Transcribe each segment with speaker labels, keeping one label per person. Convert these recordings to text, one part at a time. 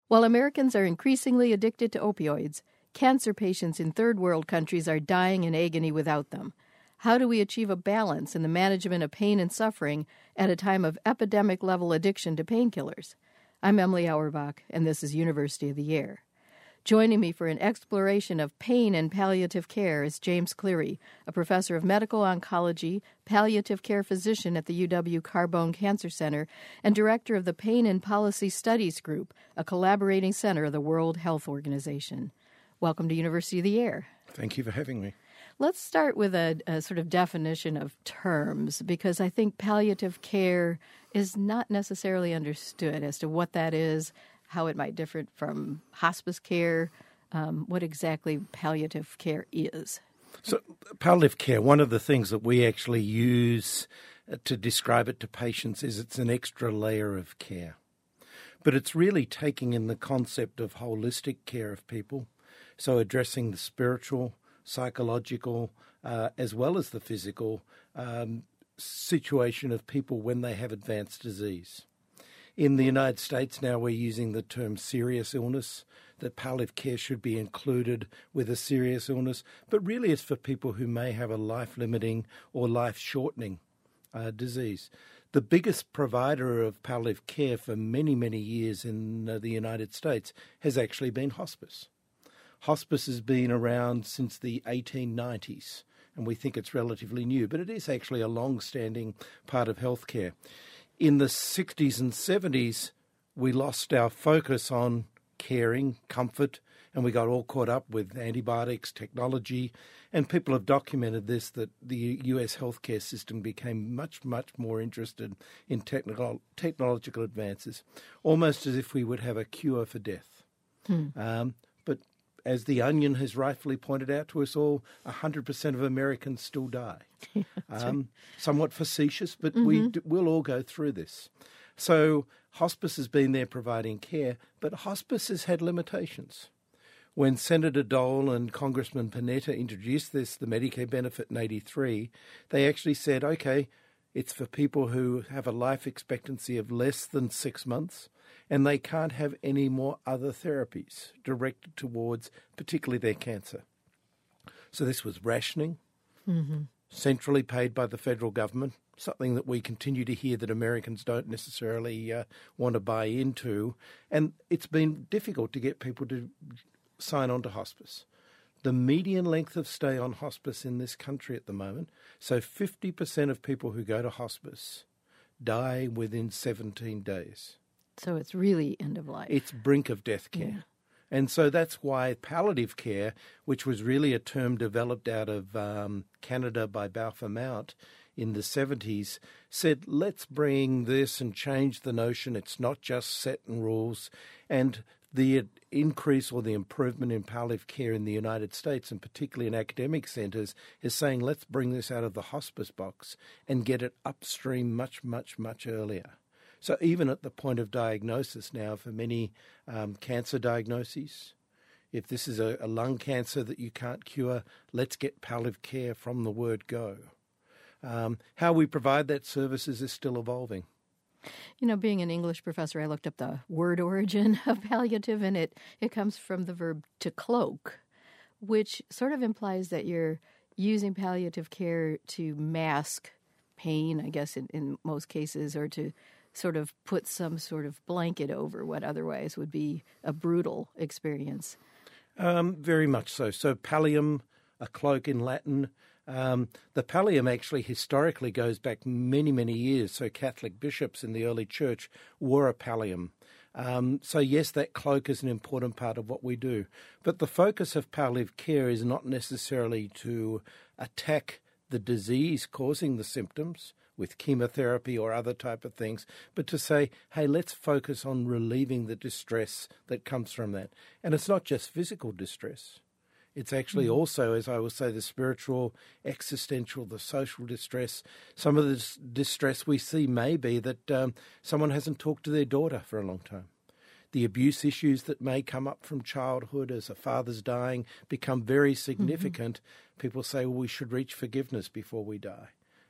Speaker 1: While Americans are increasingly addicted to opioids, cancer patients in third world countries are dying in agony without them. How do we achieve a balance in the management of pain and suffering at a time of epidemic-level addiction to painkillers? I'm Emily Auerbach, and this is University of the Air. Joining me for an exploration of pain and palliative care is James Cleary, a professor of medical oncology, palliative care physician at the UW Carbone Cancer Center, and director of the Pain and Policy Studies Group, a collaborating center of the World Health Organization. Welcome to University of the Air.
Speaker 2: Thank you for having me.
Speaker 1: Let's start with a sort of definition of terms, because I think palliative care is not necessarily understood as to what that is, how it might differ from hospice care, what exactly palliative care is.
Speaker 2: So palliative care, one of the things that we actually use to describe it to patients is it's an extra layer of care. But it's really taking in the concept of holistic care of people, so addressing the spiritual, psychological, as well as the physical situation of people when they have advanced disease. In the United States now we're using the term serious illness, that palliative care should be included with a serious illness, but really it's for people who may have a life-limiting or life-shortening disease. The biggest provider of palliative care for many, many years in the United States has actually been hospice. Hospice has been around since the 1890s, and we think it's relatively new, but it is actually a long-standing part of healthcare. In the 60s and 70s, we lost our focus on caring, comfort, and we got all caught up with antibiotics, technology, and people have documented this, that the US healthcare system became much, much more interested in technological advances, almost as if we would have a cure for death. But as The Onion has rightfully pointed out to us all, 100% of Americans still die. Right. Somewhat facetious, but we'll all go through this. So hospice has been there providing care, but hospice has had limitations. When Senator Dole and Congressman Panetta introduced this, the Medicare benefit in 1983, they actually said, okay, it's for people who have a life expectancy of less than 6 months, and they can't have any more other therapies directed towards particularly their cancer. So this was rationing, centrally paid by the federal government, something that we continue to hear that Americans don't necessarily want to buy into. And it's been difficult to get people to sign on to hospice. The median length of stay on hospice in this country at the moment, so 50% of people who go to hospice die within 17 days.
Speaker 1: So it's really end of life.
Speaker 2: It's brink of death care. Yeah. And so that's why palliative care, which was really a term developed out of Canada by Balfour Mount in the 70s, said, let's bring this and change the notion. It's not just set in rules. And the increase or the improvement in palliative care in the United States, and particularly in academic centres, is saying let's bring this out of the hospice box and get it upstream much, much, much earlier. So even at the point of diagnosis now for many cancer diagnoses, if this is a lung cancer that you can't cure, let's get palliative care from the word go. How we provide that services is still evolving.
Speaker 1: You know, being an English professor, I looked up the word origin of palliative, and it comes from the verb to cloak, which sort of implies that you're using palliative care to mask pain, I guess, in most cases, or to sort of put some sort of blanket over what otherwise would be a brutal experience.
Speaker 2: Very much so. So pallium, a cloak in Latin. The pallium actually historically goes back many, many years. So Catholic bishops in the early church wore a pallium. So yes, that cloak is an important part of what we do. But the focus of palliative care is not necessarily to attack the disease causing the symptoms with chemotherapy or other type of things, but to say, hey, let's focus on relieving the distress that comes from that. And it's not just physical distress. It's actually also, as I will say, the spiritual, existential, the social distress. Some of the distress we see may be that someone hasn't talked to their daughter for a long time. The abuse issues that may come up from childhood as a father's dying become very significant. People say, well, we should reach forgiveness before we die.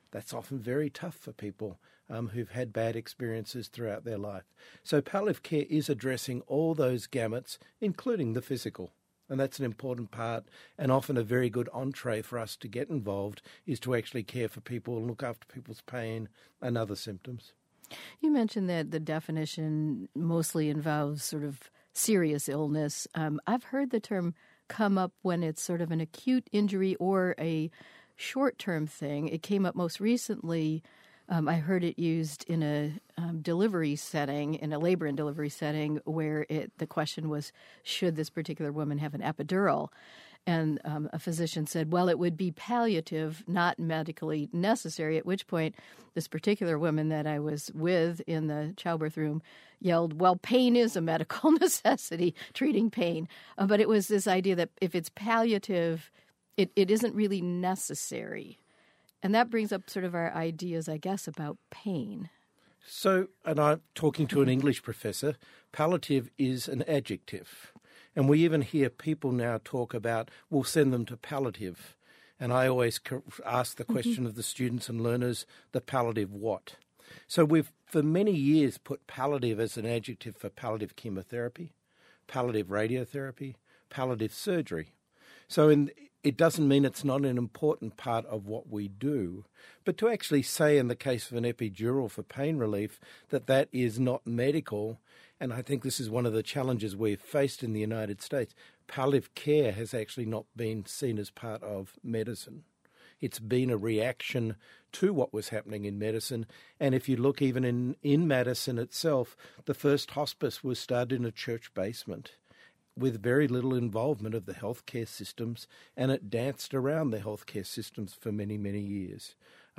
Speaker 2: That's often very tough for people who've had bad experiences throughout their life. So palliative care is addressing all those gamuts, including the physical. And that's an important part, and often a very good entree for us to get involved is to actually care for people and look after people's pain and other symptoms.
Speaker 1: You mentioned that the definition mostly involves sort of serious illness. I've heard the term come up when it's sort of an acute injury or a short-term thing. It came up most recently. I heard it used in a delivery setting, in a labor and delivery setting, where the question was, should this particular woman have an epidural? And a physician said, well, it would be palliative, not medically necessary, at which point this particular woman that I was with in the childbirth room yelled, well, pain is a medical necessity, treating pain. But it was this idea that if it's palliative, it isn't really necessary. And that brings up sort of our ideas, I guess, about pain.
Speaker 2: So, and I'm talking to an English professor, palliative is an adjective. And we even hear people now talk about, we'll send them to palliative. And I always ask the question of the students and learners, the palliative what? So we've, for many years, put palliative as an adjective for palliative chemotherapy, palliative radiotherapy, palliative surgery. So it doesn't mean it's not an important part of what we do, but to actually say in the case of an epidural for pain relief that is not medical, and I think this is one of the challenges we've faced in the United States, palliative care has actually not been seen as part of medicine. It's been a reaction to what was happening in medicine. And if you look even in Madison itself, the first hospice was started in a church basement with very little involvement of the healthcare systems, and it danced around the healthcare systems for many, many years.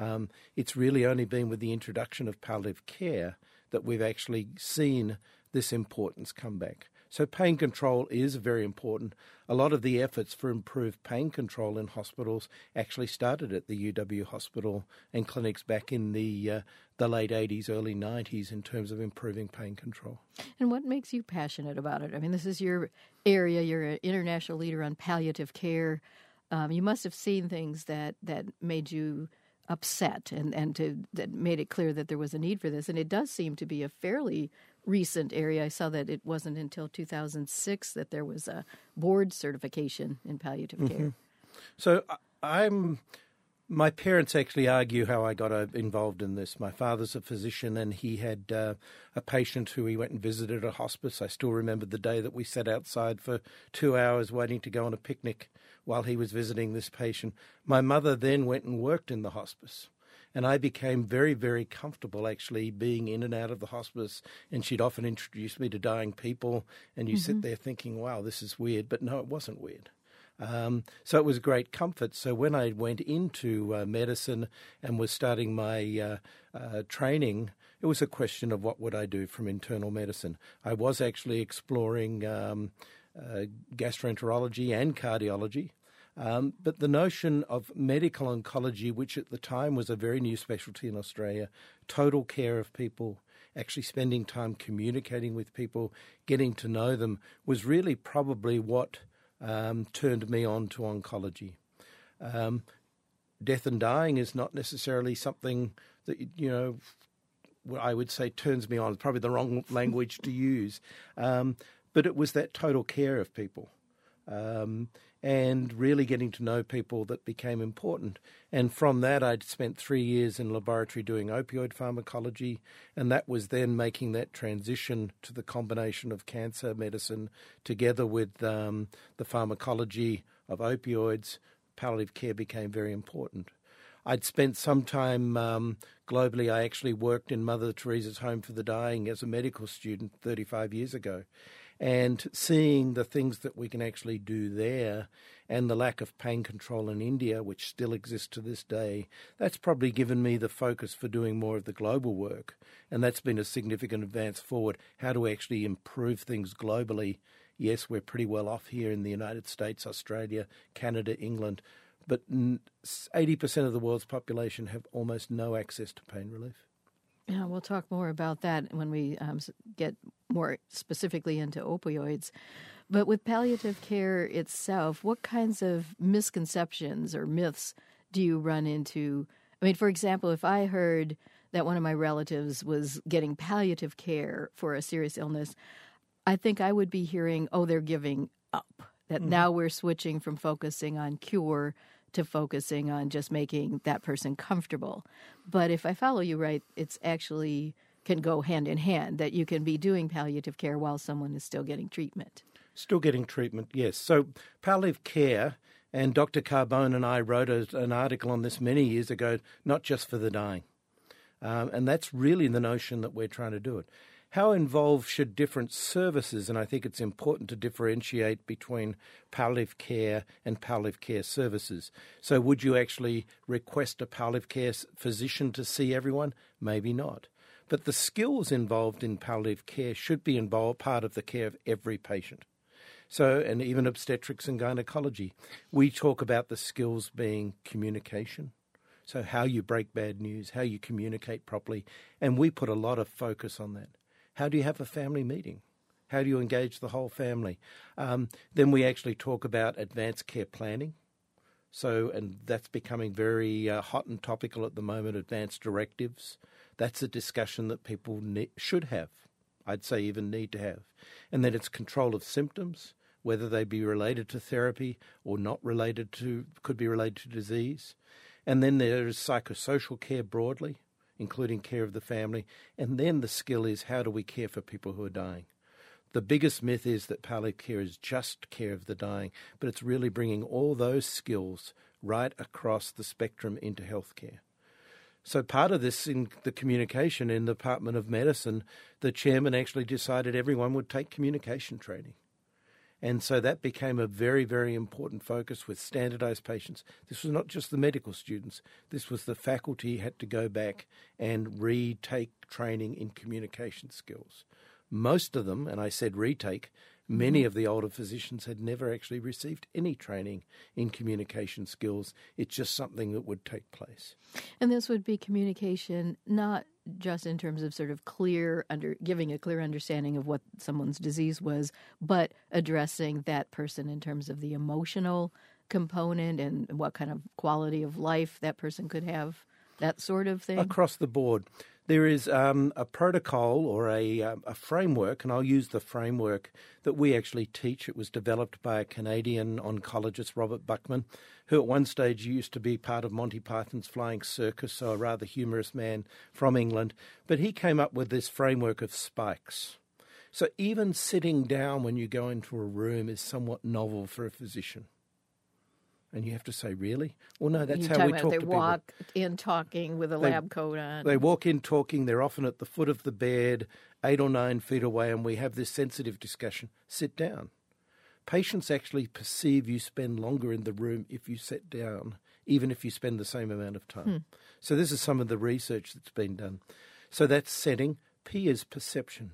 Speaker 2: It's really only been with the introduction of palliative care that we've actually seen this importance come back. So pain control is very important. A lot of the efforts for improved pain control in hospitals actually started at the UW hospital and clinics back in the late 80s, early 90s in terms of improving pain control.
Speaker 1: And what makes you passionate about it? I mean, this is your area. You're an international leader on palliative care. You must have seen things that made you upset and that made it clear that there was a need for this. And it does seem to be a fairly recent area. I saw that it wasn't until 2006 that there was a board certification in palliative care.
Speaker 2: So my parents actually argue how I got involved in this. My father's a physician, and he had a patient who he went and visited at a hospice. I still remember the day that we sat outside for 2 hours waiting to go on a picnic while he was visiting this patient. My mother then went and worked in the hospice. And I became very, very comfortable actually being in and out of the hospice. And she'd often introduce me to dying people. And you sit there thinking, wow, this is weird. But no, it wasn't weird. So it was a great comfort. So when I went into medicine and was starting my training, it was a question of what would I do from internal medicine. I was actually exploring gastroenterology and cardiology. But the notion of medical oncology, which at the time was a very new specialty in Australia, total care of people, actually spending time communicating with people, getting to know them, was really probably what turned me on to oncology. Death and dying is not necessarily something that, I would say turns me on. It's probably the wrong language to use. But it was that total care of people. And really getting to know people that became important. And from that, I'd spent 3 years in laboratory doing opioid pharmacology, and that was then making that transition to the combination of cancer medicine together with the pharmacology of opioids. Palliative care became very important. I'd spent some time globally. I actually worked in Mother Teresa's Home for the Dying as a medical student 35 years ago. And seeing the things that we can actually do there and the lack of pain control in India, which still exists to this day, that's probably given me the focus for doing more of the global work. And that's been a significant advance forward. How to actually improve things globally. Yes, we're pretty well off here in the United States, Australia, Canada, England, but 80% of the world's population have almost no access to pain relief.
Speaker 1: Yeah, we'll talk more about that when we get more specifically into opioids. But with palliative care itself, what kinds of misconceptions or myths do you run into I mean, for example, if I heard that one of my relatives was getting palliative care for a serious illness, I think I would be hearing, oh, they're giving up, that now we're switching from focusing on cure to focusing on just making that person comfortable. But if I follow you right, it's actually can go hand in hand, that you can be doing palliative care while someone is still getting treatment.
Speaker 2: Still getting treatment, yes. So palliative care, and Dr. Carbone and I wrote an article on this many years ago, not just for the dying. And that's really the notion that we're trying to do it. How involved should different services, and I think it's important to differentiate between palliative care and palliative care services. So would you actually request a palliative care physician to see everyone? Maybe not. But the skills involved in palliative care should be involved part of the care of every patient. So, and even obstetrics and gynecology, we talk about the skills being communication. So how you break bad news, how you communicate properly, and we put a lot of focus on that. How do you have a family meeting? How do you engage the whole family? Then we actually talk about advanced care planning. So, and that's becoming very hot and topical at the moment, advanced directives. That's a discussion that people should have, I'd say even need to have. And then it's control of symptoms, whether they be related to therapy or not related to, could be related to disease. And then there is psychosocial care broadly, including care of the family. And then the skill is, how do we care for people who are dying? The biggest myth is that palliative care is just care of the dying, but it's really bringing all those skills right across the spectrum into healthcare. So part of this in the communication in the Department of Medicine, the chairman actually decided everyone would take communication training. And so that became a very, very important focus with standardized patients. This was not just the medical students. This was the faculty had to go back and retake training in communication skills. Most of them, and I said retake, many of the older physicians had never actually received any training in communication skills. It's just something that would take place.
Speaker 1: And this would be communication not just in terms of sort of giving a clear understanding of what someone's disease was, but addressing that person in terms of the emotional component and what kind of quality of life that person could have, that sort of thing? Across
Speaker 2: the board. There is a protocol or a framework, and I'll use the framework that we actually teach. It was developed by a Canadian oncologist, Robert Buckman, who at one stage used to be part of Monty Python's Flying Circus, so a rather humorous man from England. But he came up with this framework of spikes. So even sitting down when you go into a room is somewhat novel for a physician. And you have to say, really? Well, no, that's how we talk to people.
Speaker 1: They walk in talking with a lab coat on.
Speaker 2: They walk in talking. They're often at the foot of the bed, 8 or 9 feet away, and we have this sensitive discussion. Sit down. Patients actually perceive you spend longer in the room if you sit down, even if you spend the same amount of time. So this is some of the research that's been done. So that's setting. P is perception.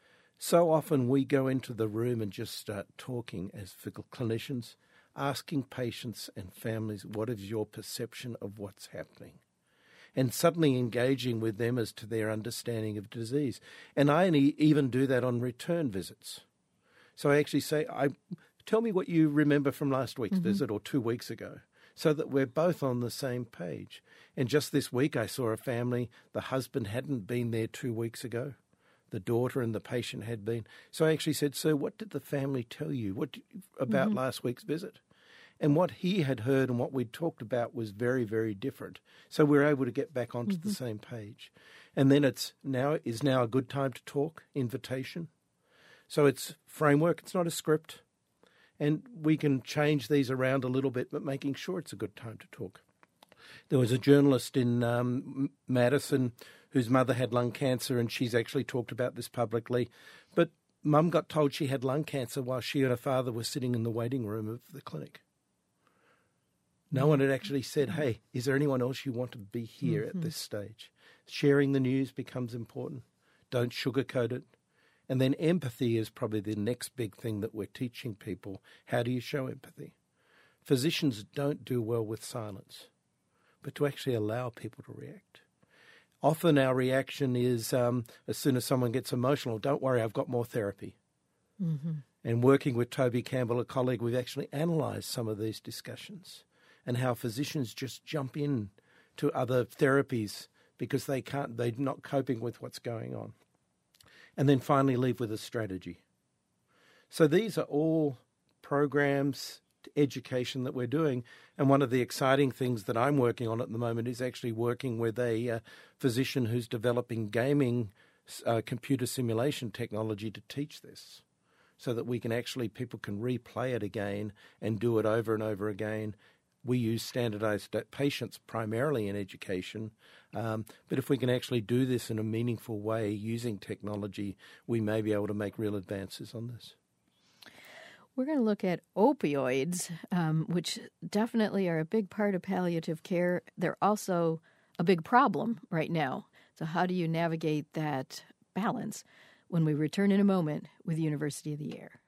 Speaker 2: So often we go into the room and just start talking as clinicians, asking patients and families, what is your perception of what's happening? And suddenly engaging with them as to their understanding of disease. And I even do that on return visits. So I actually say, tell me what you remember from last week's visit or 2 weeks ago, so that we're both on the same page. And just this week I saw a family, the husband hadn't been there 2 weeks ago. The daughter and the patient had been. So I actually said, so what did the family tell you about last week's visit? And what he had heard and what we'd talked about was very, very different. So we were able to get back onto the same page. And then is now a good time to talk, invitation. So it's framework, it's not a script. And we can change these around a little bit, but making sure it's a good time to talk. There was a journalist in Madison whose mother had lung cancer, and she's actually talked about this publicly. But Mum got told she had lung cancer while she and her father were sitting in the waiting room of the clinic. No one had actually said, hey, is there anyone else you want to be here at this stage? Sharing the news becomes important. Don't sugarcoat it. And then empathy is probably the next big thing that we're teaching people. How do you show empathy? Physicians don't do well with silence, but to actually allow people to react. Often our reaction is, as soon as someone gets emotional, don't worry, I've got more therapy. And working with Toby Campbell, a colleague, we've actually analysed some of these discussions and how physicians just jump in to other therapies because they're not coping with what's going on. And then finally leave with a strategy. So these are all programs, education that we're doing. And one of the exciting things that I'm working on at the moment is actually working with a physician who's developing gaming computer simulation technology to teach this, so that people can replay it again and do it over and over again. We use standardized patients primarily in education, but if we can actually do this in a meaningful way using technology, we may be able to make real advances on this.
Speaker 1: We're going to look at opioids, which definitely are a big part of palliative care. They're also a big problem right now. So how do you navigate that balance? When we return in a moment with University of the Air.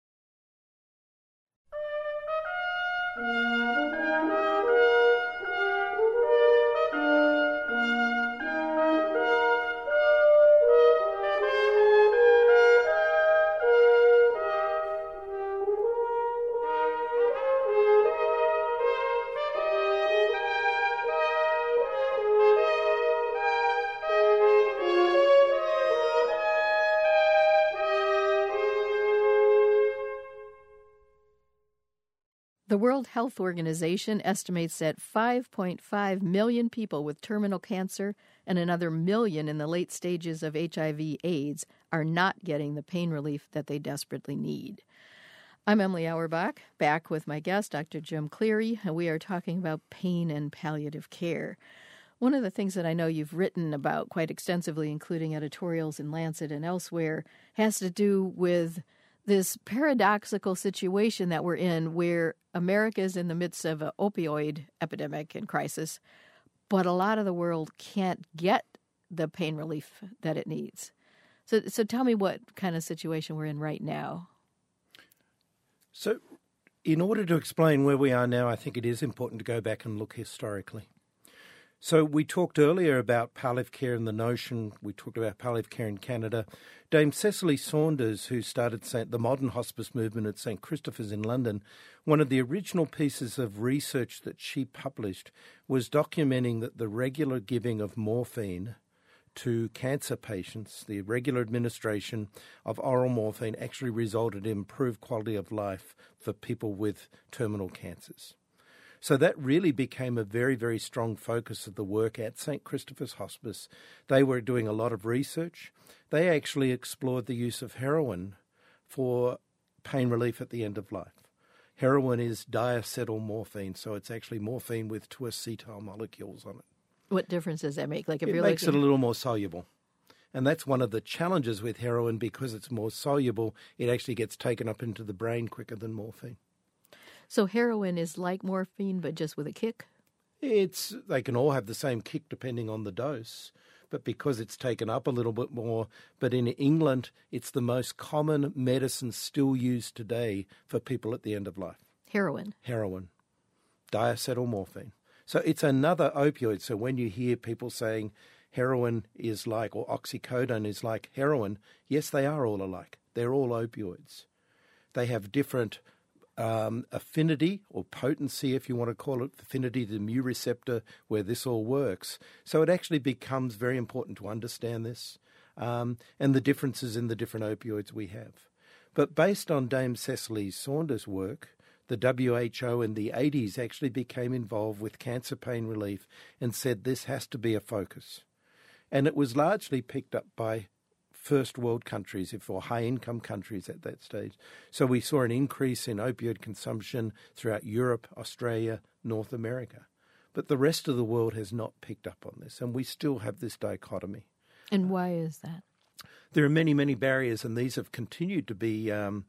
Speaker 1: The World Health Organization estimates that 5.5 million people with terminal cancer and another million in the late stages of HIV/AIDS are not getting the pain relief that they desperately need. I'm Emily Auerbach, back with my guest, Dr. Jim Cleary, and we are talking about pain and palliative care. One of the things that I know you've written about quite extensively, including editorials in Lancet and elsewhere, has to do with this paradoxical situation that we're in where America is in the midst of an opioid epidemic and crisis, but a lot of the world can't get the pain relief that it needs. So tell me what kind of situation we're in right now.
Speaker 2: So in order to explain where we are now, I think it is important to go back and look historically. So we talked earlier about palliative care and the notion, we talked about palliative care in Canada. Dame Cicely Saunders, who started the modern hospice movement at St. Christopher's in London, one of the original pieces of research that she published was documenting that the regular giving of morphine to cancer patients, the regular administration of oral morphine actually resulted in improved quality of life for people with terminal cancers. So that really became a very, very strong focus of the work at St. Christopher's Hospice. They were doing a lot of research. They actually explored the use of heroin for pain relief at the end of life. Heroin is diacetylmorphine, so it's actually morphine with two acetyl molecules on it.
Speaker 1: What difference does that make? It
Speaker 2: makes it a little more soluble. And that's one of the challenges with heroin. Because it's more soluble, it actually gets taken up into the brain quicker than morphine.
Speaker 1: So heroin is like morphine, but just with a kick?
Speaker 2: They can all have the same kick depending on the dose, but because it's taken up a little bit more. But in England, it's the most common medicine still used today for people at the end of life.
Speaker 1: Heroin.
Speaker 2: Diacetylmorphine. So it's another opioid. So when you hear people saying heroin is like, or oxycodone is like heroin, yes, they are all alike. They're all opioids. They have different affinity or potency, if you want to call it, affinity to the mu receptor where this all works. So it actually becomes very important to understand this and the differences in the different opioids we have. But based on Dame Cicely Saunders' work, the WHO in the 80s actually became involved with cancer pain relief and said this has to be a focus. And it was largely picked up by first world countries, or high-income countries at that stage. So we saw an increase in opioid consumption throughout Europe, Australia, North America. But the rest of the world has not picked up on this, and we still have this dichotomy.
Speaker 1: And why is that?
Speaker 2: There are many, many barriers, and these have continued to be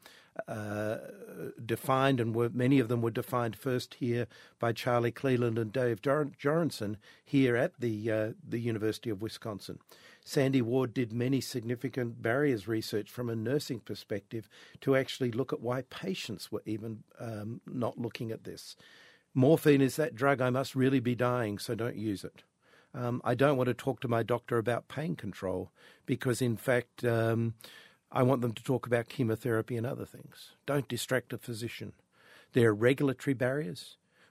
Speaker 2: defined, and many of them were defined first here by Charlie Cleland and Dave Jorensen here at the University of Wisconsin. Sandy Ward did many significant barriers research from a nursing perspective to actually look at why patients were even not looking at this. Morphine is that drug I must really be dying, so don't use it. I don't want to talk to my doctor about pain control because, in fact, I want them to talk about chemotherapy and other things. Don't distract a physician. There are regulatory barriers.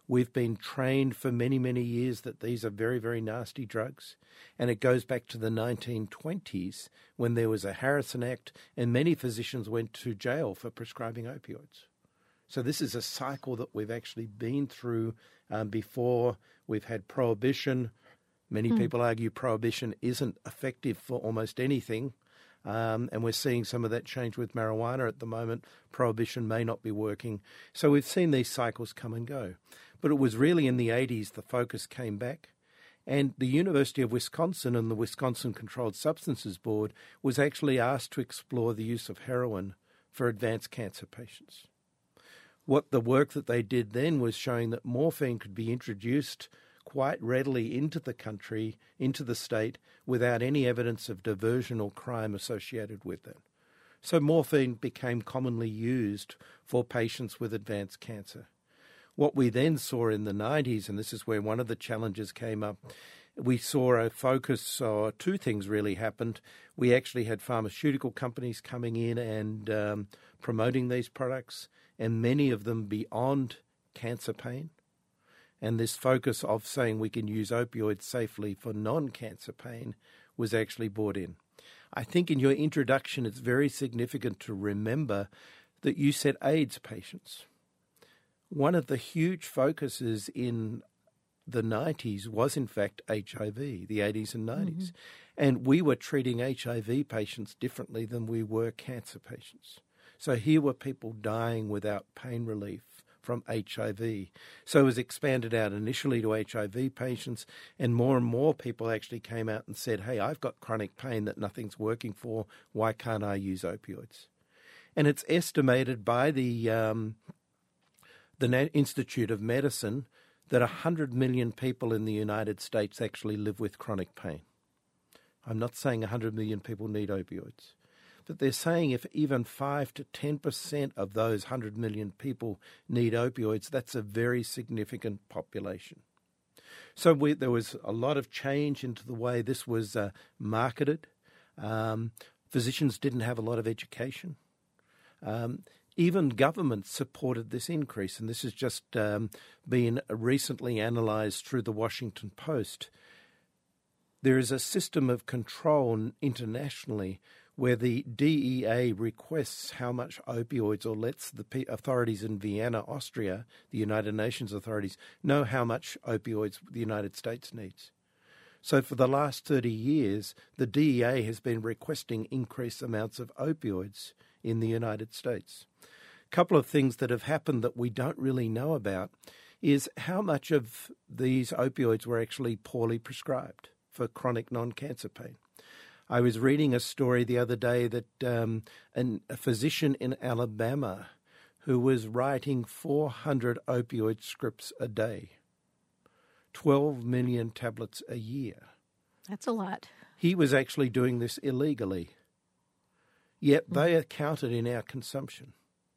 Speaker 2: We've been trained for many, many years that these are very, very nasty drugs. And it goes back to the 1920s when there was a Harrison Act and many physicians went to jail for prescribing opioids. So this is a cycle that we've actually been through before. We've had prohibition. Many people argue prohibition isn't effective for almost anything. And we're seeing some of that change with marijuana at the moment. Prohibition may not be working. So we've seen these cycles come and go. But it was really in the 80s the focus came back. And the University of Wisconsin and the Wisconsin Controlled Substances Board was actually asked to explore the use of heroin for advanced cancer patients. What the work that they did then was showing that morphine could be introduced quite readily into the country, into the state, without any evidence of diversion or crime associated with it. So morphine became commonly used for patients with advanced cancer. What we then saw in the 90s, and this is where one of the challenges came up, we saw a focus, or two things really happened. We actually had pharmaceutical companies coming in and promoting these products, and many of them beyond cancer pain. And this focus of saying we can use opioids safely for non-cancer pain was actually brought in. I think in your introduction it's very significant to remember that you said AIDS patients. One of the huge focuses in the 90s was in fact HIV, the 80s and 90s. Mm-hmm. And we were treating HIV patients differently than we were cancer patients. So here were people dying without pain relief from HIV. So it was expanded out initially to HIV patients, and more people actually came out and said, hey, I've got chronic pain that nothing's working for. Why can't I use opioids? And it's estimated by the Institute of Medicine that 100 million people in the United States actually live with chronic pain. I'm not saying 100 million people need opioids. But they're saying if even 5 to 10% of those 100 million people need opioids, that's a very significant population. So there was a lot of change into the way this was marketed. Physicians didn't have a lot of education. Even government supported this increase, and this has just been recently analysed through the Washington Post. There is a system of control internationally where the DEA requests how much opioids, or lets the authorities in Vienna, Austria, the United Nations authorities, know how much opioids the United States needs. So for the last 30 years, the DEA has been requesting increased amounts of opioids in the United States. A couple of things that have happened that we don't really know about is how much of these opioids were actually poorly prescribed for chronic non-cancer pain. I was reading a story the other day that a physician in Alabama who was writing 400 opioid scripts a day, 12 million tablets a year. That's
Speaker 1: a lot.
Speaker 2: He was actually doing this illegally, yet they are counted in our consumption.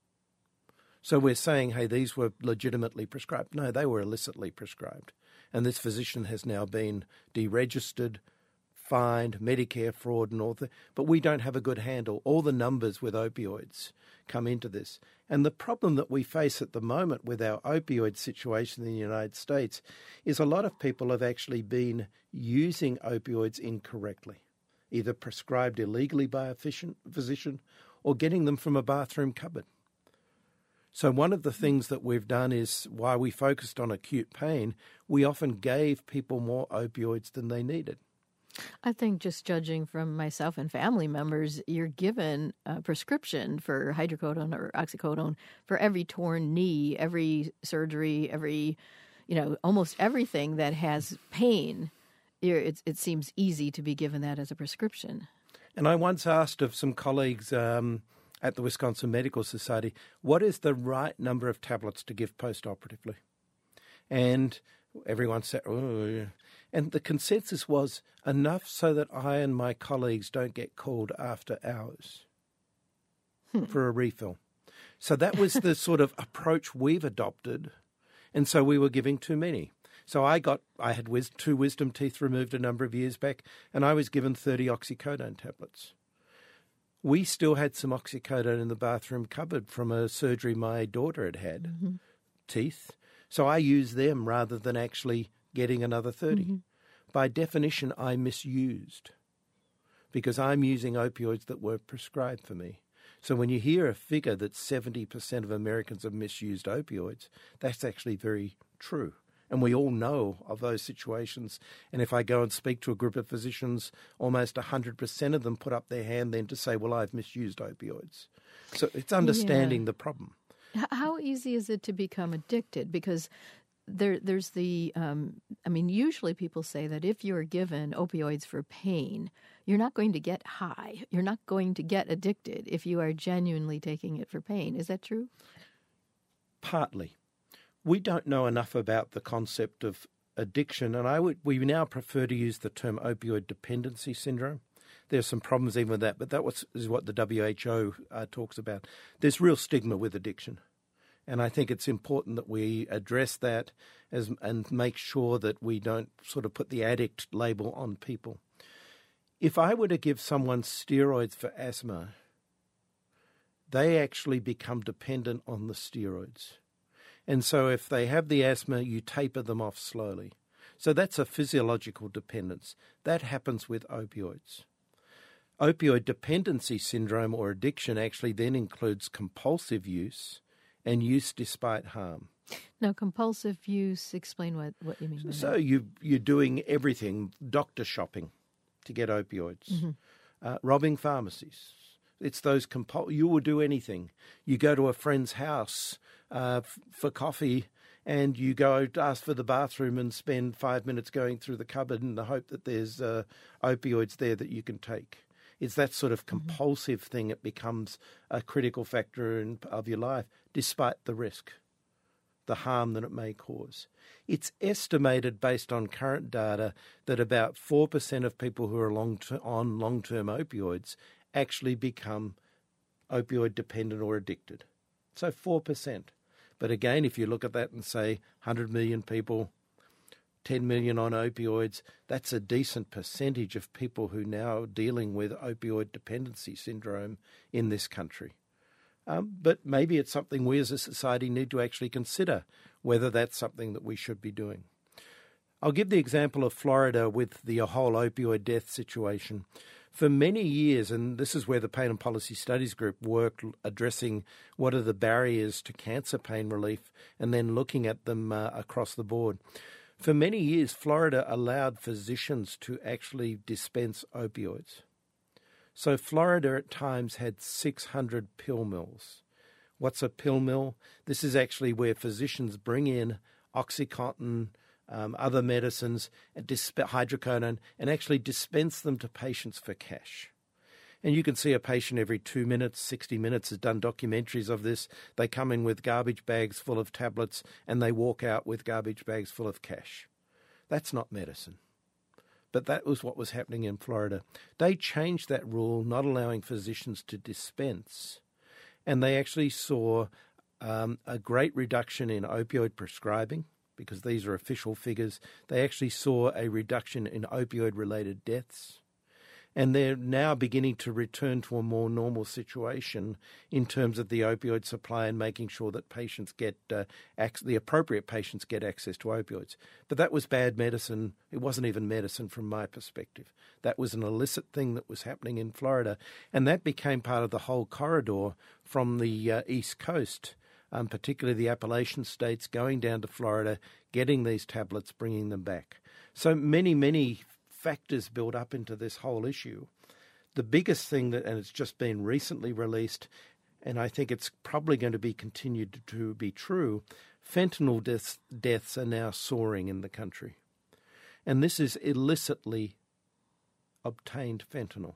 Speaker 2: So we're saying, hey, these were legitimately prescribed. No, they were illicitly prescribed. And this physician has now been deregistered, fined, Medicare fraud and all that, but we don't have a good handle. All the numbers with opioids come into this. And the problem that we face at the moment with our opioid situation in the United States is a lot of people have actually been using opioids incorrectly, either prescribed illegally by a physician or getting them from a bathroom cupboard. So one of the things that we've done is, while we focused on acute pain, we often gave people more opioids than they needed.
Speaker 1: I think just judging from myself and family members, you're given a prescription for hydrocodone or oxycodone for every torn knee, every surgery, every, almost everything that has pain. It seems easy to be given that as a prescription.
Speaker 2: And I once asked of some colleagues at the Wisconsin Medical Society, what is the right number of tablets to give post-operatively? And everyone said, oh. And the consensus was enough so that I and my colleagues don't get called after hours for a refill. So that was the sort of approach we've adopted. And so we were giving too many. So I had 2 wisdom teeth removed a number of years back, and I was given 30 oxycodone tablets. We still had some oxycodone in the bathroom cupboard from a surgery my daughter had, teeth. So I use them rather than actually getting another 30. Mm-hmm. By definition, I misused because I'm using opioids that were prescribed for me. So when you hear a figure that 70% of Americans have misused opioids, that's actually very true. And we all know of those situations. And if I go and speak to a group of physicians, almost 100% of them put up their hand then to say, well, I've misused opioids. So it's understanding the problem.
Speaker 1: How easy is it to become addicted? Because there's usually people say that if you're given opioids for pain, you're not going to get high. You're not going to get addicted if you are genuinely taking it for pain. Is that true?
Speaker 2: Partly. We don't know enough about the concept of addiction, and we now prefer to use the term opioid dependency syndrome. There's some problems even with that, but is what the WHO talks about. There's real stigma with addiction, and I think it's important that we address that and make sure that we don't sort of put the addict label on people. If I were to give someone steroids for asthma, they actually become dependent on the steroids. And so if they have the asthma, you taper them off slowly. So that's a physiological dependence. That happens with opioids. Opioid dependency syndrome or addiction actually then includes compulsive use and use despite harm.
Speaker 1: Now, compulsive use, explain what you mean by that.
Speaker 2: So you're doing everything, doctor shopping to get opioids, robbing pharmacies. It's those you will do anything. You go to a friend's house for coffee and you go to ask for the bathroom and spend 5 minutes going through the cupboard in the hope that there's opioids there that you can take. It's that sort of compulsive thing. It becomes a critical factor of your life, despite the risk, the harm that it may cause. It's estimated based on current data that about 4% of people who are on long-term opioids actually become opioid dependent or addicted. So 4%. But again, if you look at that and say 100 million people, 10 million on opioids, that's a decent percentage of people who now are dealing with opioid dependency syndrome in this country. But maybe it's something we as a society need to actually consider whether that's something that we should be doing. I'll give the example of Florida with the whole opioid death situation. For many years, and this is where the Pain and Policy Studies Group worked addressing what are the barriers to cancer pain relief and then looking at them across the board. For many years, Florida allowed physicians to actually dispense opioids. So Florida at times had 600 pill mills. What's a pill mill? This is actually where physicians bring in OxyContin, other medicines, hydrocodone, and actually dispense them to patients for cash. And you can see a patient every 2 minutes, 60 Minutes has done documentaries of this. They come in with garbage bags full of tablets and they walk out with garbage bags full of cash. That's not medicine. But that was what was happening in Florida. They changed that rule, not allowing physicians to dispense. And they actually saw a great reduction in opioid prescribing, because these are official figures. They actually saw a reduction in opioid-related deaths. And they're now beginning to return to a more normal situation in terms of the opioid supply and making sure that patients get the appropriate patients get access to opioids. But that was bad medicine. It wasn't even medicine from my perspective. That was an illicit thing that was happening in Florida. And that became part of the whole corridor from the East Coast, particularly the Appalachian states, going down to Florida, getting these tablets, bringing them back. So many factors build up into this whole issue. The biggest thing and it's just been recently released, and I think it's probably going to be continued to be true, fentanyl deaths are now soaring in the country. And this is illicitly obtained fentanyl.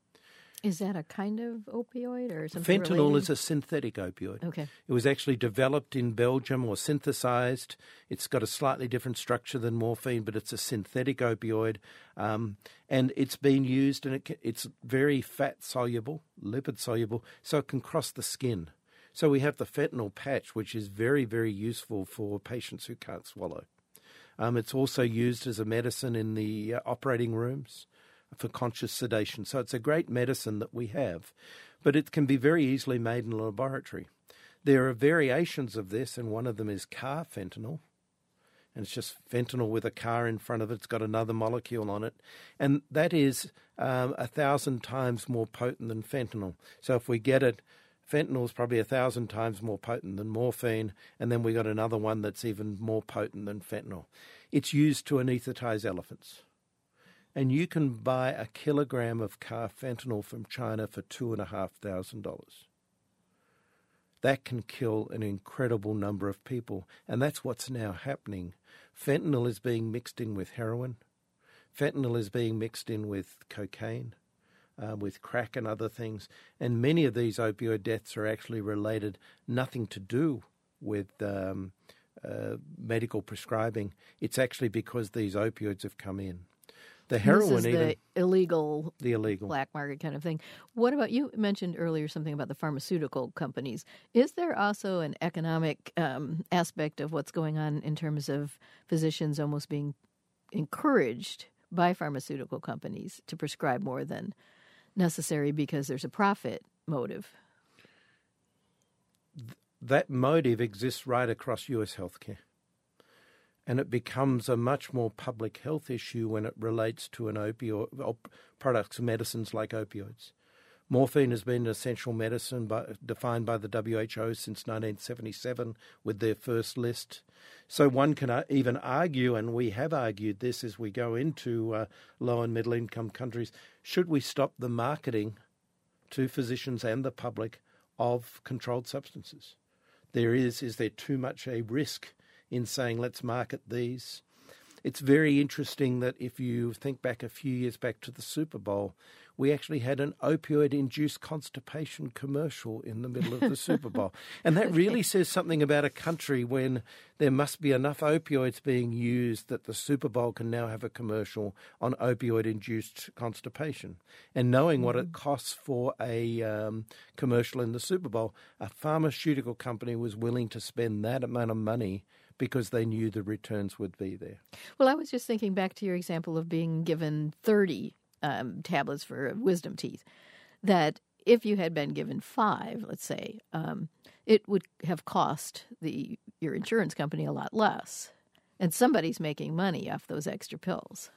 Speaker 1: Is that a kind of opioid or something
Speaker 2: Fentanyl related? Is a synthetic opioid.
Speaker 1: Okay.
Speaker 2: It was actually developed in Belgium or synthesized. It's got a slightly different structure than morphine, but it's a synthetic opioid. And it's been used, and it's very fat-soluble, lipid-soluble, so it can cross the skin. So we have the fentanyl patch, which is very, very useful for patients who can't swallow. It's also used as a medicine in the operating rooms for conscious sedation. So it's a great medicine that we have, but it can be very easily made in a laboratory. There are variations of this, and one of them is carfentanil. And it's just fentanyl with a car in front of it. It's got another molecule on it. And that is 1,000 times more potent than fentanyl. So if we get it, fentanyl is probably 1,000 times more potent than morphine, and then we got another one that's even more potent than fentanyl. It's used to anaesthetize elephants. And you can buy a kilogram of carfentanil from China for $2,500. That can kill an incredible number of people, and that's what's now happening. Fentanyl is being mixed in with heroin. Fentanyl is being mixed in with cocaine, with crack and other things. And many of these opioid deaths are actually related, nothing to do with medical prescribing. It's actually because these opioids have come in. The heroin,
Speaker 1: this is
Speaker 2: even
Speaker 1: the illegal
Speaker 2: black
Speaker 1: market kind of thing. What about, you mentioned earlier something about the pharmaceutical companies. Is there also an economic aspect of what's going on in terms of physicians almost being encouraged by pharmaceutical companies to prescribe more than necessary because there's a profit motive?
Speaker 2: That motive exists right across U.S. healthcare. And it becomes a much more public health issue when it relates to an opioid products, medicines like opioids. Morphine has been an essential medicine defined by the WHO since 1977 with their first list. So one can even argue, and we have argued this as we go into low and middle income countries, should we stop the marketing to physicians and the public of controlled substances? Is there too much a risk in saying, let's market these? It's very interesting that if you think back a few years back to the Super Bowl, we actually had an opioid-induced constipation commercial in the middle of the Super Bowl. And that really says something about a country when there must be enough opioids being used that the Super Bowl can now have a commercial on opioid-induced constipation. And knowing what it costs for a commercial in the Super Bowl, a pharmaceutical company was willing to spend that amount of money because they knew the returns would be there.
Speaker 1: Well, I was just thinking back to your example of being given 30 tablets for wisdom teeth, that if you had been given 5, let's say, it would have cost your insurance company a lot less. And somebody's making money off those extra pills.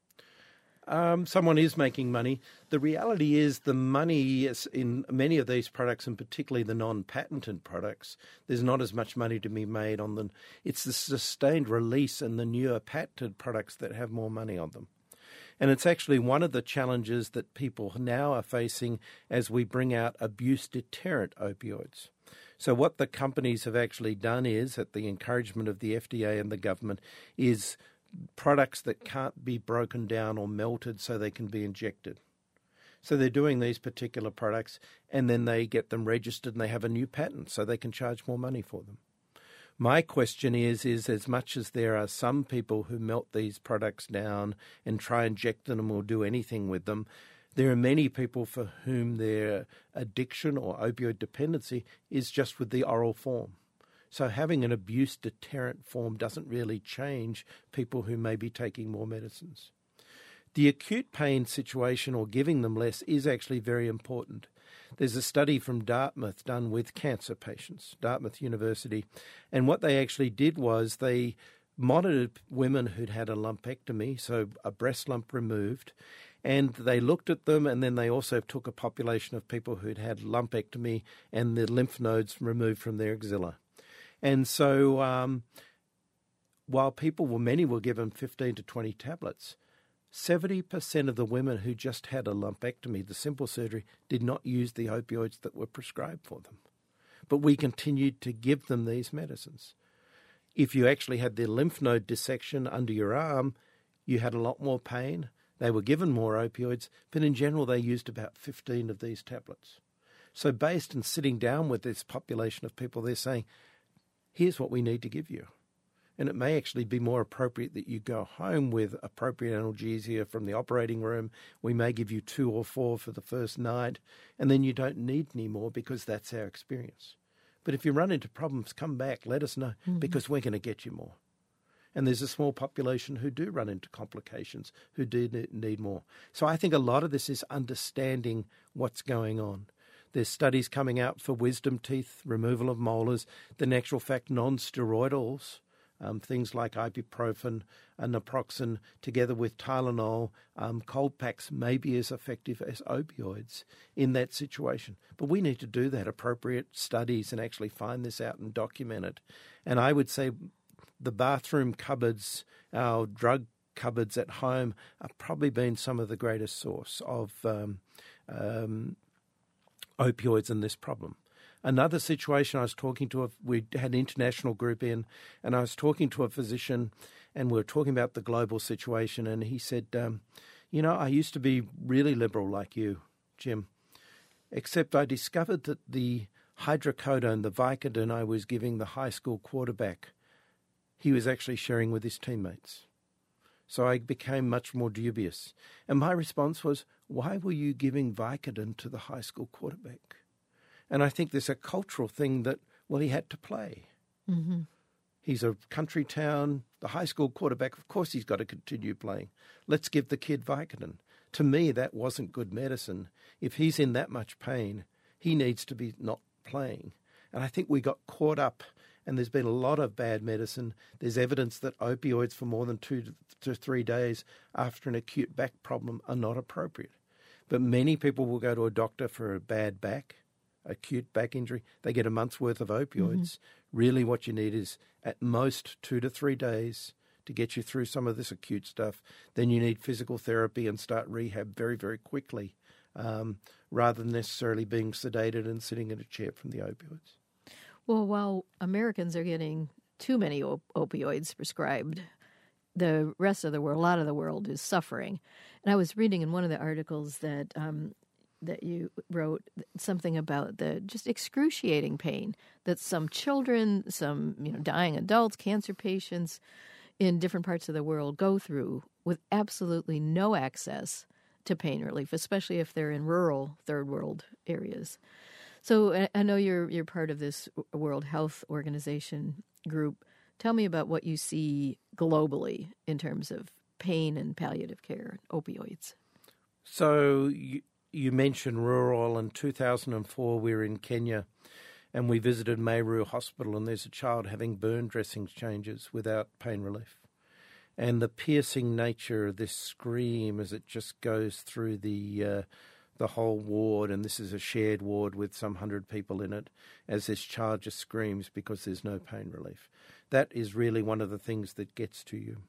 Speaker 2: Someone is making money. The reality is the money is in many of these products, and particularly the non-patented products, there's not as much money to be made on them. It's the sustained release and the newer patented products that have more money on them. And it's actually one of the challenges that people now are facing as we bring out abuse-deterrent opioids. So what the companies have actually done is, at the encouragement of the FDA and the government, is products that can't be broken down or melted so they can be injected. So they're doing these particular products and then they get them registered and they have a new patent so they can charge more money for them. My question is as much as there are some people who melt these products down and try and inject them or do anything with them, there are many people for whom their addiction or opioid dependency is just with the oral form. So having an abuse deterrent form doesn't really change people who may be taking more medicines. The acute pain situation or giving them less is actually very important. There's a study from Dartmouth done with cancer patients, Dartmouth University, and what they actually did was they monitored women who'd had a lumpectomy, so a breast lump removed, and they looked at them, and then they also took a population of people who'd had lumpectomy and the lymph nodes removed from their axilla. And so while many were given 15 to 20 tablets, 70% of the women who just had a lumpectomy, the simple surgery, did not use the opioids that were prescribed for them. But we continued to give them these medicines. If you actually had the lymph node dissection under your arm, you had a lot more pain. They were given more opioids, but in general they used about 15 of these tablets. So based on sitting down with this population of people, they're saying, here's what we need to give you. And it may actually be more appropriate that you go home with appropriate analgesia from the operating room. We may give you 2 or 4 for the first night, and then you don't need any more because that's our experience. But if you run into problems, come back, let us know, because we're going to get you more. And there's a small population who do run into complications, who do need more. So I think a lot of this is understanding what's going on. There's studies coming out for wisdom teeth, removal of molars, the in actual fact non-steroidals, things like ibuprofen and naproxen, together with Tylenol, cold packs may be as effective as opioids in that situation. But we need to do that, appropriate studies, and actually find this out and document it. And I would say the bathroom cupboards, our drug cupboards at home, have probably been some of the greatest source of opioids in this problem. Another situation I was talking to, we had an international group in, and I was talking to a physician, and we were talking about the global situation, and he said, I used to be really liberal like you, Jim, except I discovered that the hydrocodone, the Vicodin I was giving the high school quarterback, he was actually sharing with his teammates. So I became much more dubious. And my response was, why were you giving Vicodin to the high school quarterback? And I think there's a cultural thing that, he had to play.
Speaker 1: Mm-hmm.
Speaker 2: He's a country town, the high school quarterback, of course he's got to continue playing. Let's give the kid Vicodin. To me, that wasn't good medicine. If he's in that much pain, he needs to be not playing. And I think we got caught up, and there's been a lot of bad medicine. There's evidence that opioids for more than 2 to 3 days after an acute back problem are not appropriate. But many people will go to a doctor for a bad back, acute back injury. They get a month's worth of opioids. Mm-hmm. Really what you need is at most 2 to 3 days to get you through some of this acute stuff. Then you need physical therapy and start rehab very, very quickly, rather than necessarily being sedated and sitting in a chair from the opioids.
Speaker 1: Well, while Americans are getting too many opioids prescribed, the rest of the world, a lot of the world, is suffering. And I was reading in one of the articles that you wrote something about the just excruciating pain that some children, some dying adults, cancer patients in different parts of the world go through with absolutely no access to pain relief, especially if they're in rural third world areas. So I know you're part of this World Health Organization group. Tell me about what you see globally in terms of pain and palliative care, opioids.
Speaker 2: So you mentioned rural. In 2004, we were in Kenya, and we visited Meru Hospital, and there's a child having burn dressing changes without pain relief. And the piercing nature of this scream as it just goes through the whole ward, and this is a shared ward with some 100 people in it, as this child just screams because there's no pain relief. That is really one of the things that gets to you.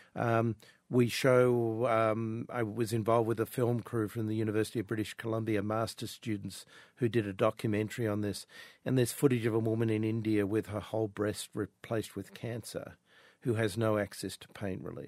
Speaker 2: We show, I was involved with a film crew from the University of British Columbia, master's students who did a documentary on this, and there's footage of a woman in India with her whole breast replaced with cancer who has no access to pain relief.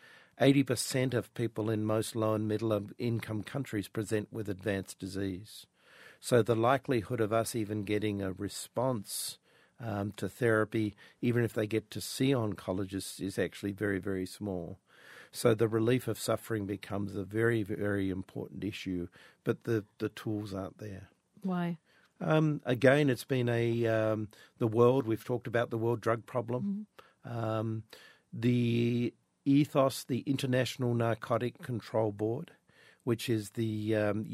Speaker 2: 80% of people in most low and middle income countries present with advanced disease. So the likelihood of us even getting a response to therapy, even if they get to see oncologists, is actually very, very small. So the relief of suffering becomes a very, very important issue, but the tools aren't there.
Speaker 1: Why?
Speaker 2: Again, it's been the world, we've talked about the world drug problem. Mm-hmm. The Ethos, the International Narcotic Control Board, which is the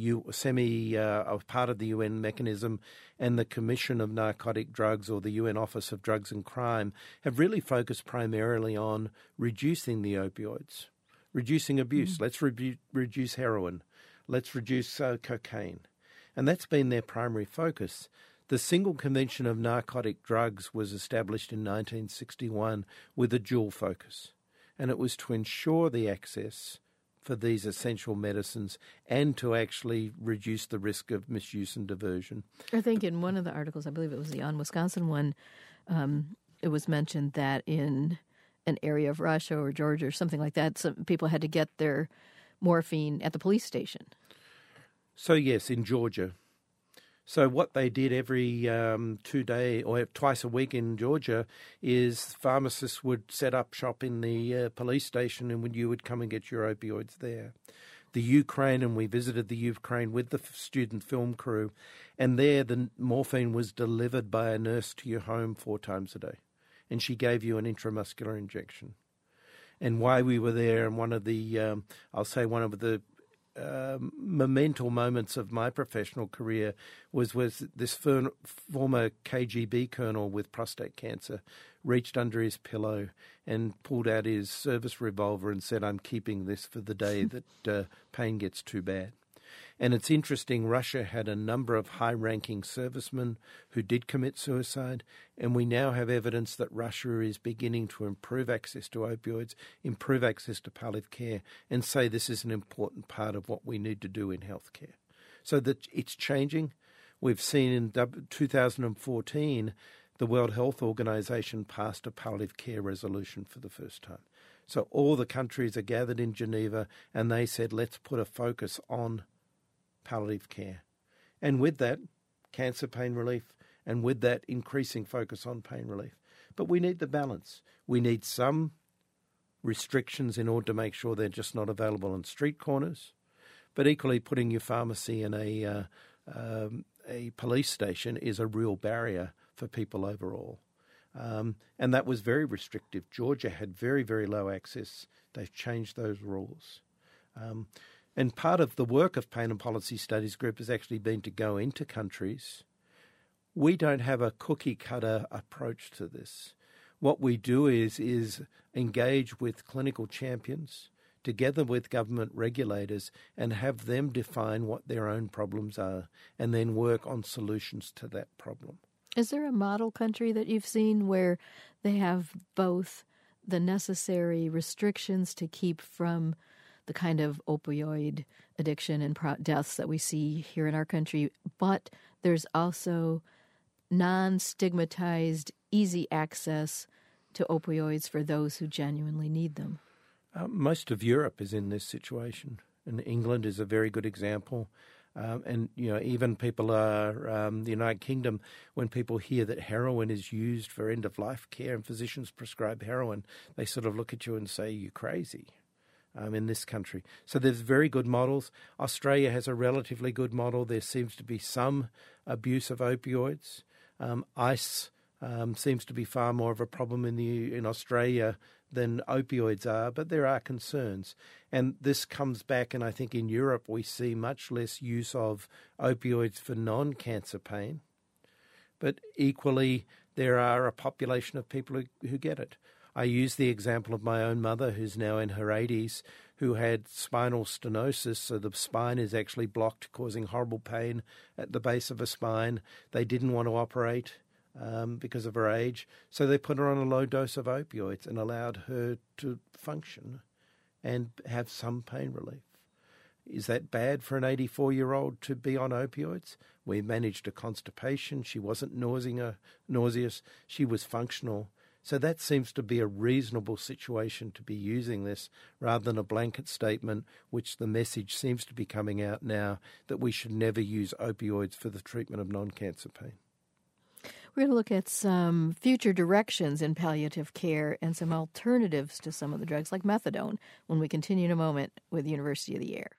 Speaker 2: part of the UN mechanism, and the Commission of Narcotic Drugs, or the UN Office of Drugs and Crime, have really focused primarily on reducing the opioids, reducing abuse. Mm-hmm. Let's reduce heroin. Let's reduce cocaine. And that's been their primary focus. The Single Convention of Narcotic Drugs was established in 1961 with a dual focus, and it was to ensure the access for these essential medicines and to actually reduce the risk of misuse and diversion.
Speaker 1: I think in one of the articles, I believe it was the On Wisconsin one, it was mentioned that in an area of Russia or Georgia or something like that, some people had to get their morphine at the police station.
Speaker 2: So yes, in Georgia. So what they did every 2 days or twice a week in Georgia is pharmacists would set up shop in the police station, and you would come and get your opioids there. The Ukraine, and we visited the Ukraine with the student film crew, and there the morphine was delivered by a nurse to your home 4 times a day, and she gave you an intramuscular injection. And why we were there, and one of the momental moments of my professional career was this former KGB colonel with prostate cancer reached under his pillow and pulled out his service revolver and said, "I'm keeping this for the day that pain gets too bad." And it's interesting, Russia had a number of high-ranking servicemen who did commit suicide, and we now have evidence that Russia is beginning to improve access to opioids, improve access to palliative care, and say this is an important part of what we need to do in healthcare. So that it's changing. We've seen in 2014, the World Health Organization passed a palliative care resolution for the first time. So all the countries are gathered in Geneva, and they said, let's put a focus on palliative care. And with that, cancer pain relief, and with that, increasing focus on pain relief. But we need the balance. We need some restrictions in order to make sure they're just not available on street corners, but equally putting your pharmacy in a police station is a real barrier for people overall. And that was very restrictive. Georgia had very, very low access. They've changed those rules. And part of the work of Pain and Policy Studies Group has actually been to go into countries. We don't have a cookie-cutter approach to this. What we do is engage with clinical champions together with government regulators and have them define what their own problems are and then work on solutions to that problem.
Speaker 1: Is there a model country that you've seen where they have both the necessary restrictions to keep from the kind of opioid addiction and deaths that we see here in our country, but there's also non-stigmatized, easy access to opioids for those who genuinely need them?
Speaker 2: Most of Europe is in this situation, and England is a very good example. And, even people are, the United Kingdom, when people hear that heroin is used for end-of-life care and physicians prescribe heroin, they sort of look at you and say, you're crazy. In this country. So there's very good models. Australia has a relatively good model. There seems to be some abuse of opioids. Ice seems to be far more of a problem in Australia than opioids are, but there are concerns. And this comes back, and I think in Europe we see much less use of opioids for non-cancer pain. But equally, there are a population of people who get it. I use the example of my own mother, who's now in her 80s, who had spinal stenosis, so the spine is actually blocked, causing horrible pain at the base of her spine. They didn't want to operate because of her age, so they put her on a low dose of opioids and allowed her to function and have some pain relief. Is that bad for an 84-year-old to be on opioids? We managed a constipation. She wasn't nauseous. She was functional. So that seems to be a reasonable situation to be using this rather than a blanket statement, which the message seems to be coming out now that we should never use opioids for the treatment of non-cancer pain.
Speaker 1: We're going to look at some future directions in palliative care and some alternatives to some of the drugs like methadone when we continue in a moment with University of the Air.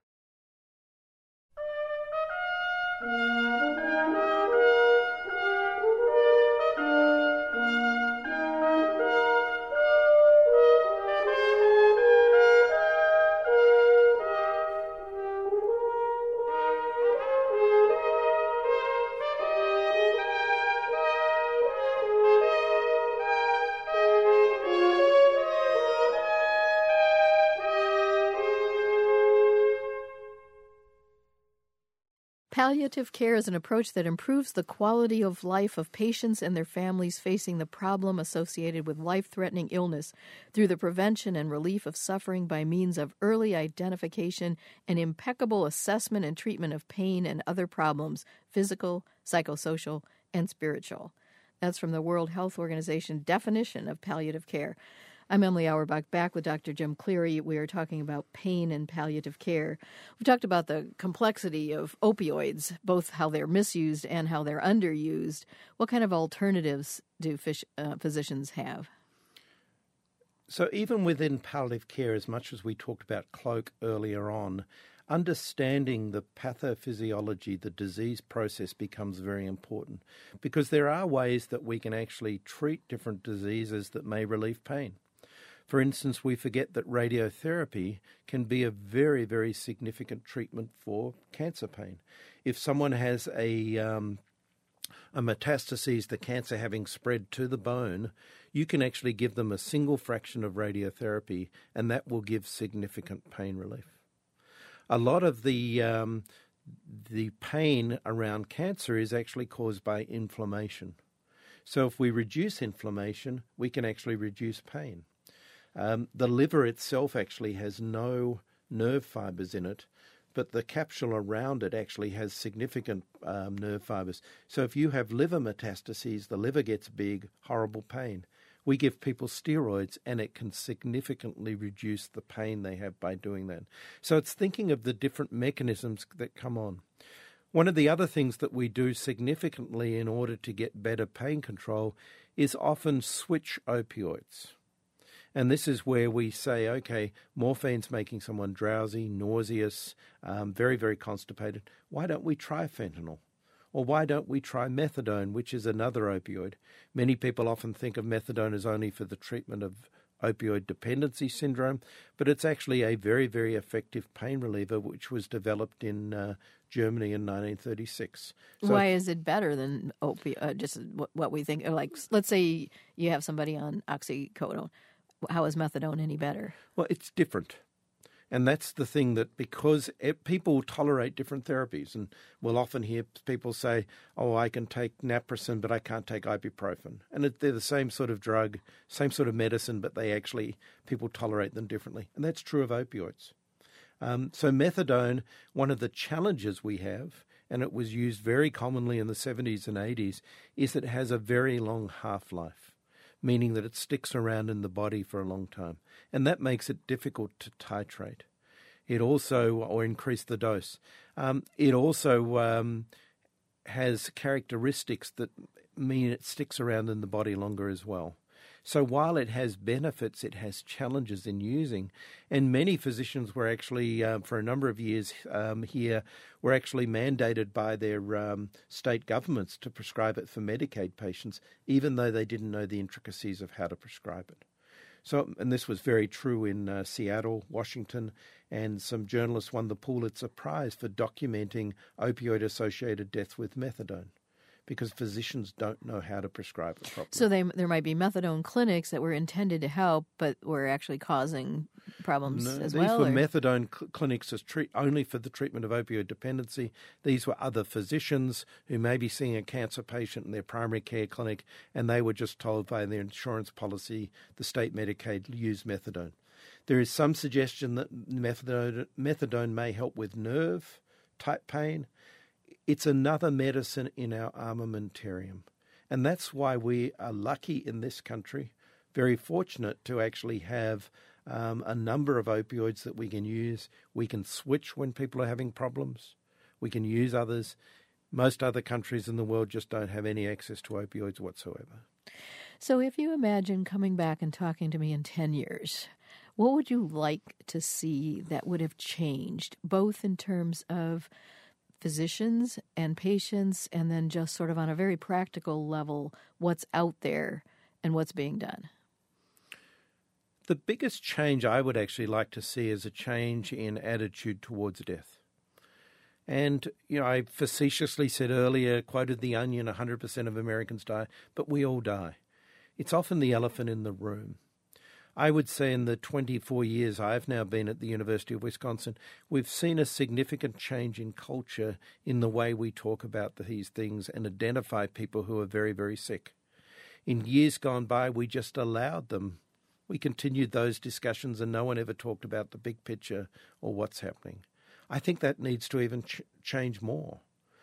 Speaker 1: Palliative care is an approach that improves the quality of life of patients and their families facing the problem associated with life-threatening illness through the prevention and relief of suffering by means of early identification and impeccable assessment and treatment of pain and other problems, physical, psychosocial, and spiritual. That's from the World Health Organization definition of palliative care. I'm Emily Auerbach, back with Dr. Jim Cleary. We are talking about pain and palliative care. We've talked about the complexity of opioids, both how they're misused and how they're underused. What kind of alternatives do physicians have?
Speaker 2: So even within palliative care, as much as we talked about cloak earlier on, understanding the pathophysiology, the disease process becomes very important because there are ways that we can actually treat different diseases that may relieve pain. For instance, we forget that radiotherapy can be a very, very significant treatment for cancer pain. If someone has a metastases, the cancer having spread to the bone, you can actually give them a single fraction of radiotherapy, and that will give significant pain relief. A lot of the pain around cancer is actually caused by inflammation. So if we reduce inflammation, we can actually reduce pain. The liver itself actually has no nerve fibers in it, but the capsule around it actually has significant nerve fibers. So if you have liver metastases, the liver gets big, horrible pain. We give people steroids and it can significantly reduce the pain they have by doing that. So it's thinking of the different mechanisms that come on. One of the other things that we do significantly in order to get better pain control is often switch opioids. And this is where we say, okay, morphine's making someone drowsy, nauseous, very, very constipated. Why don't we try fentanyl? Or why don't we try methadone, which is another opioid? Many people often think of methadone as only for the treatment of opioid dependency syndrome, but it's actually a very, very effective pain reliever which was developed in Germany in 1936. So
Speaker 1: why is it better than just what we think? Like, let's say you have somebody on oxycodone. How is methadone any better?
Speaker 2: Well, it's different. And that's the thing, that because people tolerate different therapies, and we'll often hear people say, oh, I can take naproxen, but I can't take ibuprofen. And they're the same sort of drug, same sort of medicine, but people tolerate them differently. And that's true of opioids. So methadone, one of the challenges we have, and it was used very commonly in the 70s and 80s, is that it has a very long half-life, meaning that it sticks around in the body for a long time. And that makes it difficult to titrate. It also, or increase the dose. It also has characteristics that mean it sticks around in the body longer as well. So while it has benefits, it has challenges in using. And many physicians were actually, for a number of years here, were actually mandated by their state governments to prescribe it for Medicaid patients, even though they didn't know the intricacies of how to prescribe it. So, and this was very true in Seattle, Washington, and some journalists won the Pulitzer Prize for documenting opioid-associated deaths with methadone, because physicians don't know how to prescribe it properly.
Speaker 1: So there might be methadone clinics that were intended to help, but were actually causing problems as well?
Speaker 2: These were methadone clinics only for the treatment of opioid dependency. These were other physicians who may be seeing a cancer patient in their primary care clinic, and they were just told by their insurance policy, the state Medicaid, use methadone. There is some suggestion that methadone may help with nerve-type pain. It's another medicine in our armamentarium. And that's why we are lucky in this country, very fortunate to actually have a number of opioids that we can use. We can switch when people are having problems. We can use others. Most other countries in the world just don't have any access to opioids whatsoever.
Speaker 1: So if you imagine coming back and talking to me in 10 years, what would you like to see that would have changed, both in terms of physicians and patients, and then just sort of on a very practical level, what's out there and what's being done?
Speaker 2: The biggest change I would actually like to see is a change in attitude towards death. And, I facetiously said earlier, quoted The Onion, 100% of Americans die, but we all die. It's often the elephant in the room. I would say in the 24 years I've now been at the University of Wisconsin, we've seen a significant change in culture in the way we talk about these things and identify people who are very, very sick. In years gone by, we just allowed them. We continued those discussions and no one ever talked about the big picture or what's happening. I think that needs to even change more.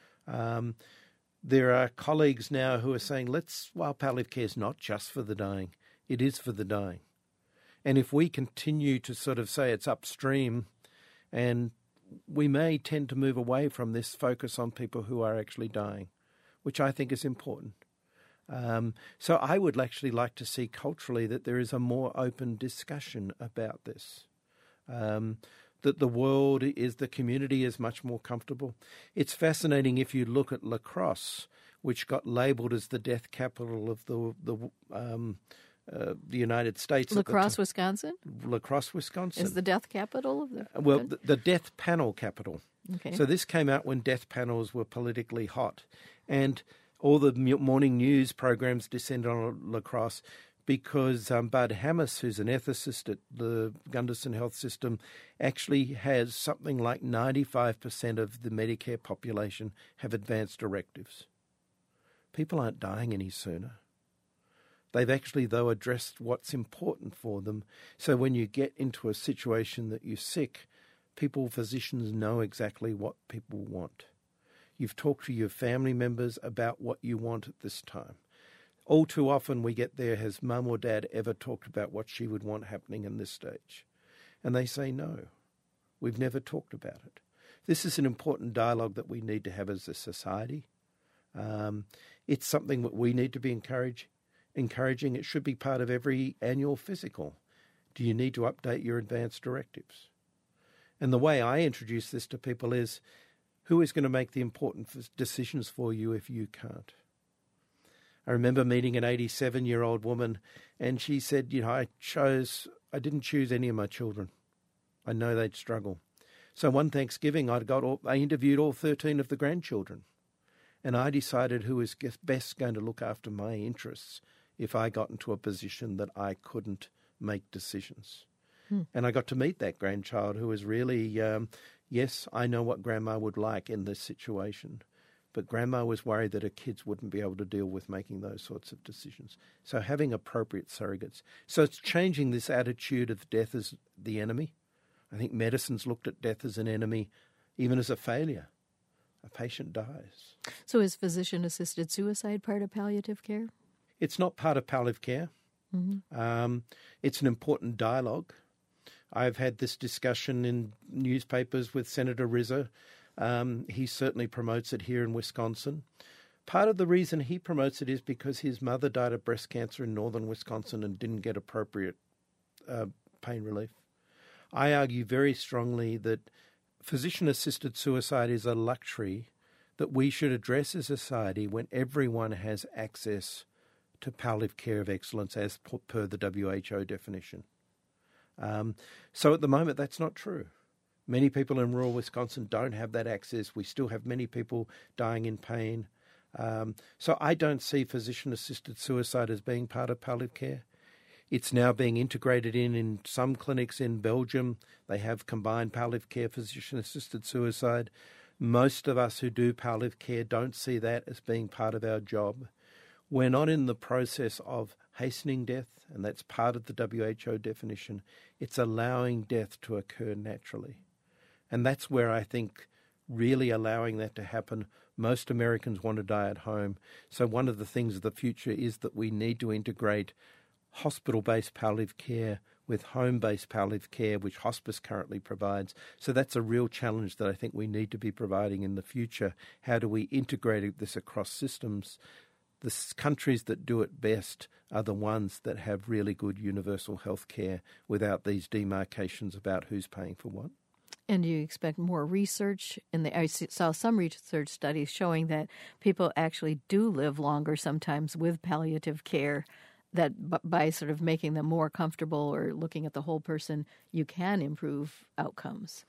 Speaker 2: There are colleagues now who are saying, palliative care is not just for the dying, it is for the dying. And if we continue to sort of say it's upstream, and we may tend to move away from this focus on people who are actually dying, which I think is important. So I would actually like to see culturally that there is a more open discussion about this, that the community is much more comfortable. It's fascinating if you look at La Crosse, which got labelled as the death capital of the the United States.
Speaker 1: La Crosse, Wisconsin?
Speaker 2: La Crosse, Wisconsin.
Speaker 1: Is the death capital of the...
Speaker 2: Well, the death panel capital.
Speaker 1: Okay.
Speaker 2: So this came out when death panels were politically hot. And all the morning news programs descended on La Crosse because Bud Hammes, who's an ethicist at the Gunderson Health System, actually has something like 95% of the Medicare population have advanced directives. People aren't dying any sooner. They've actually, though, addressed what's important for them. So when you get into a situation that you're sick, physicians know exactly what people want. You've talked to your family members about what you want at this time. All too often we get there, has mum or dad ever talked about what she would want happening in this stage? And they say no. We've never talked about it. This is an important dialogue that we need to have as a society. It's something that we need to be encouraging. It should be part of every annual physical. Do you need to update your advanced directives? And the way I introduce this to people is, who is going to make the important decisions for you if you can't? I remember meeting an 87-year-old woman, and she said, I didn't choose any of my children. I know they'd struggle. So one Thanksgiving, I interviewed all 13 of the grandchildren, and I decided who was best going to look after my interests if I got into a position that I couldn't make decisions. And I got to meet that grandchild who was really, yes, I know what Grandma would like in this situation, but Grandma was worried that her kids wouldn't be able to deal with making those sorts of decisions. So having appropriate surrogates. So it's changing this attitude of death as the enemy. I think medicine's looked at death as an enemy, even as a failure. A patient dies.
Speaker 1: So is physician-assisted suicide part of palliative care?
Speaker 2: It's not part of palliative care. Mm-hmm. It's an important dialogue. I've had this discussion in newspapers with Senator Rizzo. He certainly promotes it here in Wisconsin. Part of the reason he promotes it is because his mother died of breast cancer in northern Wisconsin and didn't get appropriate pain relief. I argue very strongly that physician-assisted suicide is a luxury that we should address as a society when everyone has access to palliative care of excellence as per the WHO definition. So at the moment, that's not true. Many people in rural Wisconsin don't have that access. We still have many people dying in pain. So I don't see physician-assisted suicide as being part of palliative care. It's now being integrated in some clinics in Belgium. They have combined palliative care, physician-assisted suicide. Most of us who do palliative care don't see that as being part of our job. We're not in the process of hastening death, and that's part of the WHO definition. It's allowing death to occur naturally. And that's where I think really allowing that to happen, most Americans want to die at home. So one of the things of the future is that we need to integrate hospital-based palliative care with home-based palliative care, which hospice currently provides. So that's a real challenge that I think we need to be providing in the future. How do we integrate this across systems? The countries that do it best are the ones that have really good universal health care without these demarcations about who's paying for what.
Speaker 1: And do you expect more research? I saw some research studies showing that people actually do live longer sometimes with palliative care, that by sort of making them more comfortable or looking at the whole person, you can improve outcomes.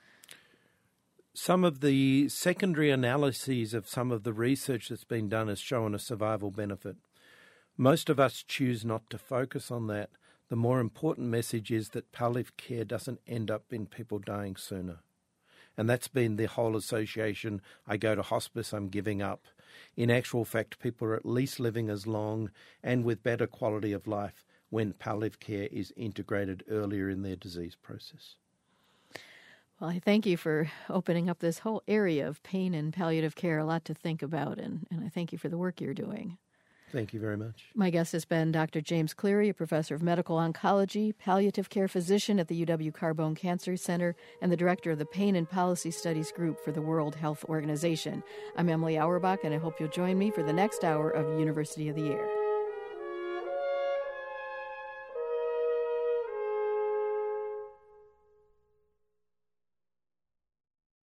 Speaker 2: Some of the secondary analyses of some of the research that's been done has shown a survival benefit. Most of us choose not to focus on that. The more important message is that palliative care doesn't end up in people dying sooner. And that's been the whole association. I go to hospice, I'm giving up. In actual fact, people are at least living as long and with better quality of life when palliative care is integrated earlier in their disease process.
Speaker 1: Well, I thank you for opening up this whole area of pain and palliative care, a lot to think about, and I thank you for the work you're doing.
Speaker 2: Thank you very much.
Speaker 1: My guest has been Dr. James Cleary, a professor of medical oncology, palliative care physician at the UW Carbone Cancer Center, and the director of the Pain and Policy Studies Group for the World Health Organization. I'm Emily Auerbach, and I hope you'll join me for the next hour of University of the Air.